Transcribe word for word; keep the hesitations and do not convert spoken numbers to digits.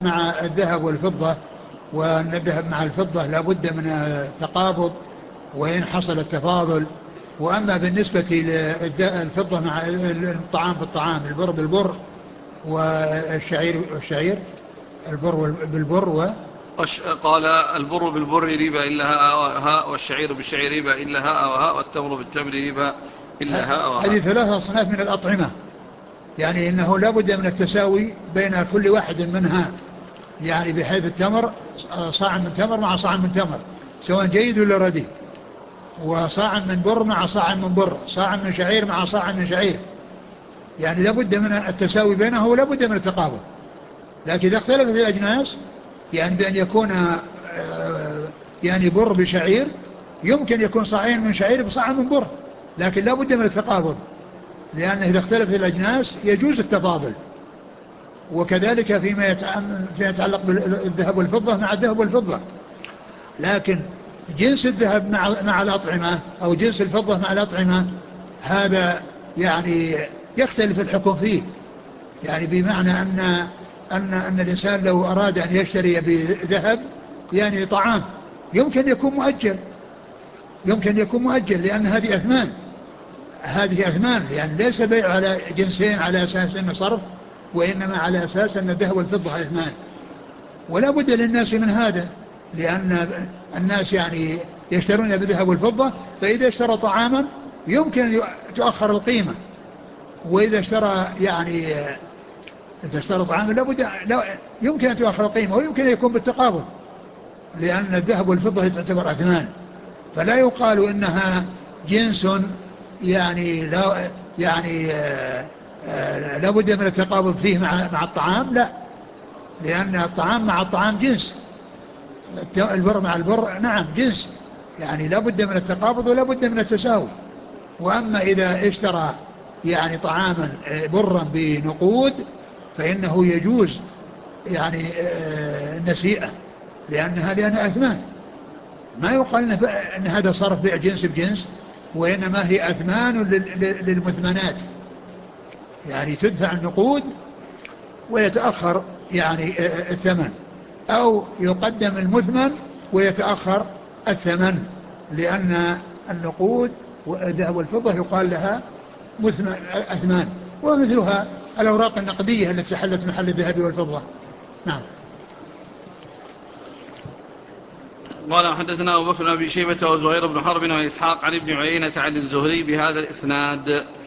مع الذهب والفضة، وأن الذهب مع الفضة لا بد من التقابض وإن حصل التفاضل. وأما بالنسبة للفضة مع الطعام بالطعام، البر بالبر والشعير والشعير، البر بالبر و قال البر بالبر ربا إلا هاء وهاء، والشعير بالشعير ربا إلا هاء وهاء، والتمر بالتمر ربا إلا هاء وهاء. هذه ثلاثة أصناف من الأطعمة، يعني إنه لا بد من التساوي بين كل واحد منها، يعني بحيث التمر صاع من تمر مع صاع من تمر سواء جيد ولا ردي، وصاع من بر مع صاع من بر، صاع من شعير مع صاع من شعير، يعني لا بد من التساوي بينه ولا بد من التقابل. لكن إذا اختلفت الأجناس، يعني بأن يكون يعني بر بشعير، يمكن يكون صاعين من شعير بصاع من بر، لكن لا بد من التقابل، لأنه إذا اختلفت الأجناس يجوز التفاضل. وكذلك فيما يتعلق بالذهب والفضة مع الذهب والفضة، لكن جنس الذهب مع مع الأطعمة أو جنس الفضة مع الأطعمة هذا يعني يختلف الحكم فيه، يعني بمعنى أن أن أن الإنسان لو أراد أن يشتري بذهب يعني طعام يمكن يكون مؤجل، يمكن يكون مؤجل لأن هذه أثمان، هذه أثمان، يعني ليس بيع على جنسين على أساس أنه صرف، وإنما على أساس أن الذهب والفضة أثمان. ولا بد للناس من هذا، لأن الناس يعني يشترون بالذهب والفضة، فإذا اشترى طعاما يمكن أن تؤخر القيمة، وإذا اشترى يعني إذا اشترى طعاما لابد لا يمكن أن تؤخر القيمة، ويمكن أن يكون بالتقابض، لأن الذهب والفضة تعتبر أثمان، فلا يقال إنها جنس يعني لا يعني آه آه لا بد من التقابض فيه مع مع الطعام، لا، لأن الطعام مع الطعام جنس، البر مع البر نعم جنس، يعني لا بد من التقابض ولا بد من التساوي. وأما إذا اشترى يعني طعاما برا بنقود فإنه يجوز يعني النسيئة، لأنها لأنها أثمان، ما يقال أن هذا صرف بيع جنس بجنس، وإنما هي أثمان للمثمنات، يعني تدفع النقود ويتأخر يعني الثمن، أو يقدم المثمن ويتأخر الثمن، لأن النقود والذهب والفضة يقال لها مثمن أثمان، ومثلها الأوراق النقدية التي حلت محل الذهب والفضة. نعم. قال حدثنا أبو بكر بن أبي شيبة وزهير بن حرب وإسحاق عن ابن عيينة عن الزهري بهذا الإسناد.